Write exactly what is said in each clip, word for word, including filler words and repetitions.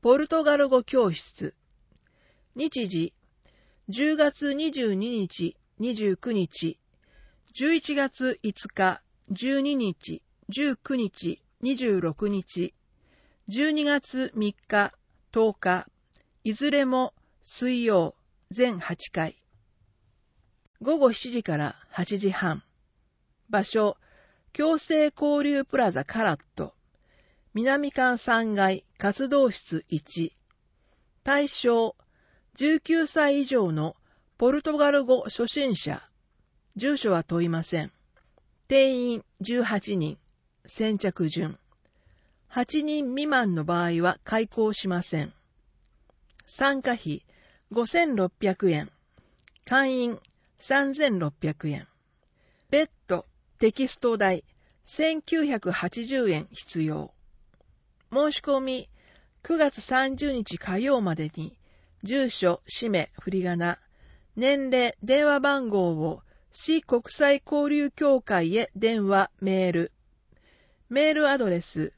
ポルトガル語教室。日時、じゅうがつにじゅうににち、にじゅうくにち、じゅういちがついつか、じゅうににち、じゅうくにち、にじゅうろくにち、じゅうにがつみっか、とおか、いずれも水曜、全はちかい。ごごしちじからはちじはん。場所、共生交流プラザカラット。南館さんがい活動室いち。対象、じゅうきゅうさい以上のポルトガル語初心者。住所は問いません。定員じゅうはちにん。先着順。はちにん未満の場合は開講しません。参加費ごせんろっぴゃくえん。会員さんぜんろっぴゃくえん。別途テキスト代せんきゅうひゃくはちじゅうえん必要。申し込みくがつさんじゅうにち火曜までに住所、氏名、振り仮名、年齢、電話番号を市国際交流協会へ電話、メール。メールアドレス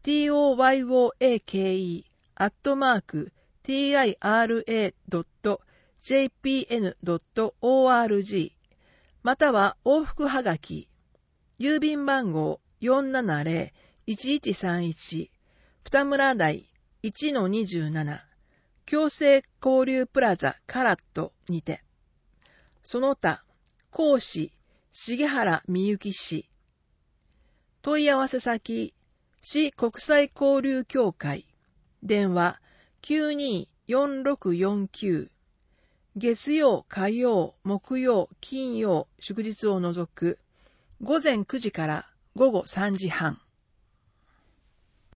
トヨアケアットマーク ティーアイアールエードットジェーピーエヌドットオーアールジー または往復はがき。郵便番号 よんななぜろいちいちさんいち 二村台 いちのにじゅうなな 共生交流プラザカラットにて。その他、講師、重原みゆき氏。問い合わせ先、市国際交流協会。電話きゅうにーよんろくよんきゅう。月曜、火曜、木曜、金曜、祝日を除く、午前くじから午後さんじはん。